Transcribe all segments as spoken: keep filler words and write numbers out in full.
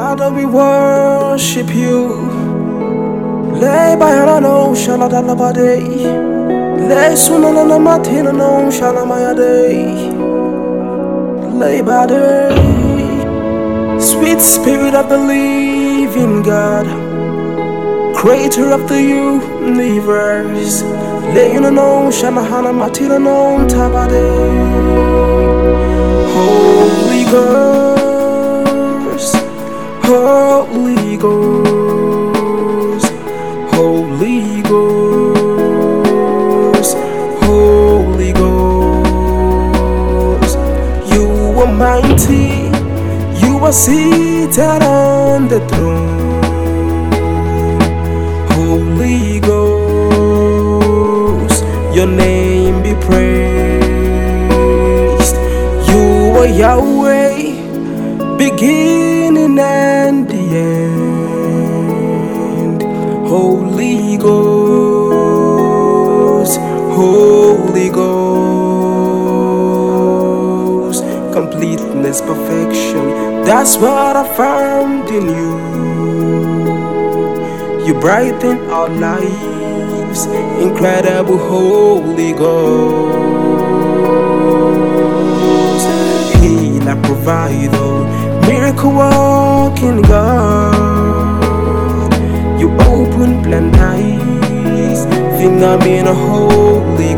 Father, we worship you. Lay by no shaladalabade. Lay sunana matina no shalamayade. Lay by day. Sweet Spirit of the living God, Creator of the universe. Lay no shamahana matina no tabade. Holy Ghost, Holy Ghost, Holy Ghost, Holy Ghost. You are mighty, you are seated on the throne. Holy Ghost, your name be praised. You are Yahweh, beginning and the end. Holy Ghost, Holy Ghost, completeness, perfection, that's what I found in you. You brighten our lives, incredible Holy Ghost. Healer, provider, miracle walking God. You open blind eyes, phenomenal Holy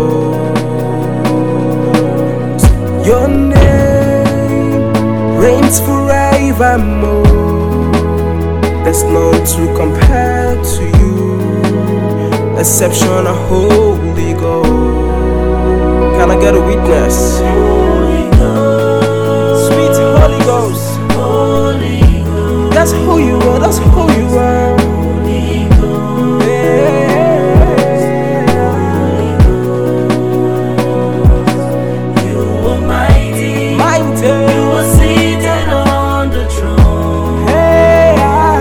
Ghost. Your name reigns forevermore. There's none to compare to you, exceptional Holy Ghost. Can I get a witness? Holy Ghost, Sweet Holy Ghost, Holy Ghost, that's who you are, that's who you are. Holy Ghost, Holy Ghost. You are mighty, Mighty. you are seated on the throne. Hey,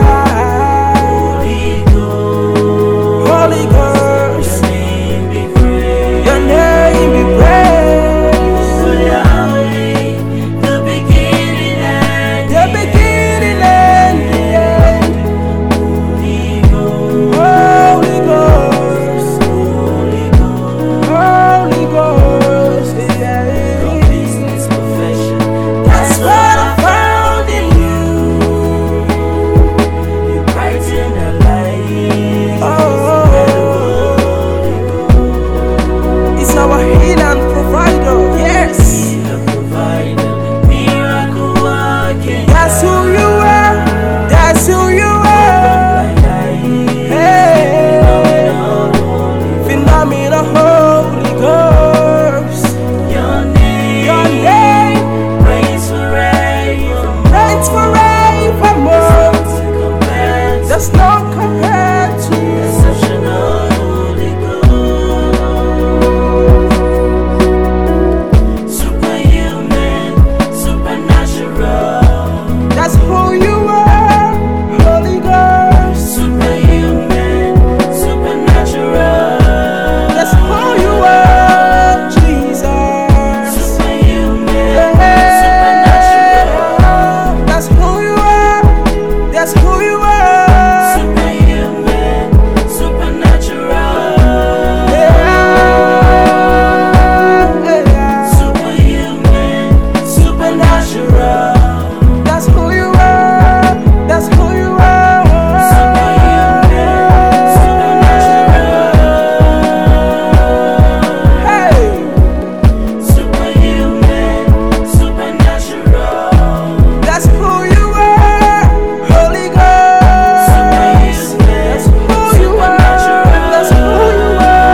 Holy Ghost, Holy Ghost, your name be praised. your name be praised. For Yahweh, the beginning and The beginning and the end. Holy Ghost, Holy Ghost, Holy Ghost. Holy Ghost, yeah. Business perfection, That's what I found in you. you brighten our lives. Oh, it's our healer and provider. Yes, The provider, miracle working. that's who you are. That's who you are. Hey, phenomenal Holy Ghost. Your Your name name reigns forever. reigns forevermore. Compared to There's no compared to you. exceptional Holy Ghost. Superhuman, supernatural. That's who you are, Holy Ghost. Superhuman, supernatural. That's who you are, Jesus. Superhuman, Yeah. supernatural. That's who you are. That's who you are. Superhuman, supernatural. Yeah. Superhuman, supernatural. That's who you are. That's who you are. Superhuman, supernatural. Hey. Superhuman, supernatural. That's who you are, Holy Ghost. That's who you are. That's who you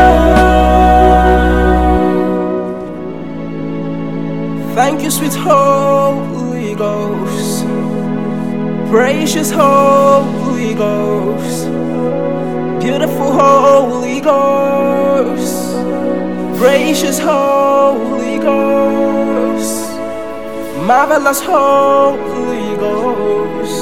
are. Thank you, sweet Holy Ghost. Precious Holy Ghost. Beautiful Holy Ghost. Precious Holy Ghost. Marvelous Holy Ghost.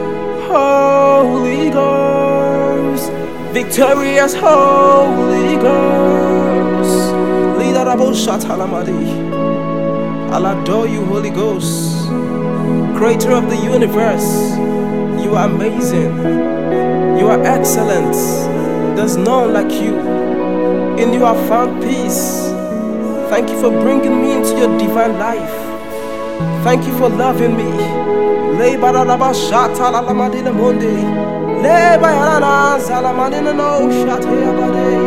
Holy Ghost. Victorious Holy Ghost. Leader of all Shatalamadi. I'll adore you, Holy Ghost. creator of the universe. You are amazing. You are excellent. There's none like you. In you I found peace. Thank you for bringing me into your divine life. Thank you for loving me. Lay baralaba shata la la madina monde. Lay bayana zala madina no shate abade.